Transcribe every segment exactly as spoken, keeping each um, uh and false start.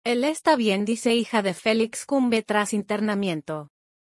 Él está bien, dice hija de Félix Cumbe tras internamiento.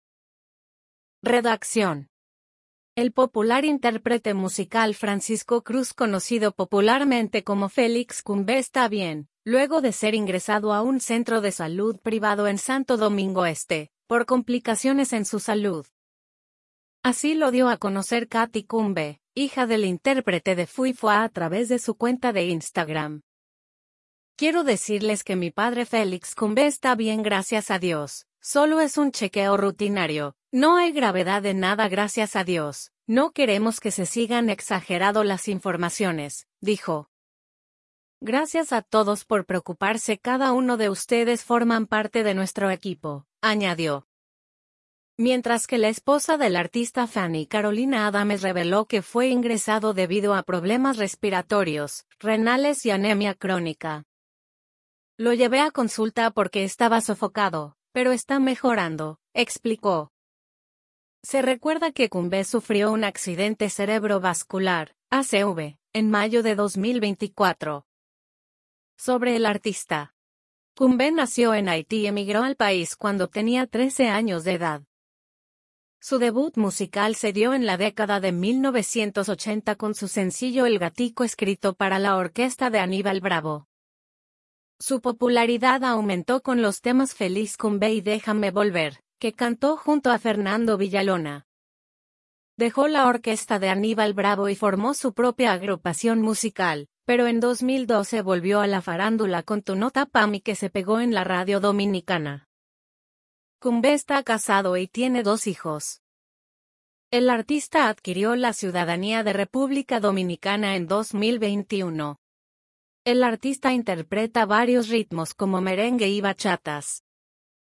Redacción. El popular intérprete musical Francisco Cruz, conocido popularmente como Félix Cumbe, está bien, luego de ser ingresado a un centro de salud privado en Santo Domingo Este, por complicaciones en su salud. Así lo dio a conocer Katy Cumbe, hija del intérprete de Fui Fua, a través de su cuenta de Instagram. Quiero decirles que mi padre Félix Cumbe está bien, gracias a Dios. Solo es un chequeo rutinario, no hay gravedad de nada, gracias a Dios. No queremos que se sigan exagerando las informaciones, dijo. Gracias a todos por preocuparse, cada uno de ustedes forman parte de nuestro equipo, añadió. Mientras que la esposa del artista Fanny Carolina Adames reveló que fue ingresado debido a problemas respiratorios, renales y anemia crónica. Lo llevé a consulta porque estaba sofocado, pero está mejorando, explicó. Se recuerda que Cumbe sufrió un accidente cerebrovascular, A C V, en mayo de dos mil veinticuatro. Sobre el artista. Cumbe nació en Haití y emigró al país cuando tenía trece años de edad. Su debut musical se dio en la década de mil novecientos ochenta con su sencillo El Gatico, escrito para la orquesta de Aníbal Bravo. Su popularidad aumentó con los temas Feliz Cumbe y Déjame Volver, que cantó junto a Fernando Villalona. Dejó la orquesta de Aníbal Bravo y formó su propia agrupación musical, pero en dos mil doce volvió a la farándula con Tu Nota Pa' Mi, que se pegó en la radio dominicana. Cumbe está casado y tiene dos hijos. El artista adquirió la ciudadanía de República Dominicana en dos mil veintiuno. El artista interpreta varios ritmos como merengue y bachatas.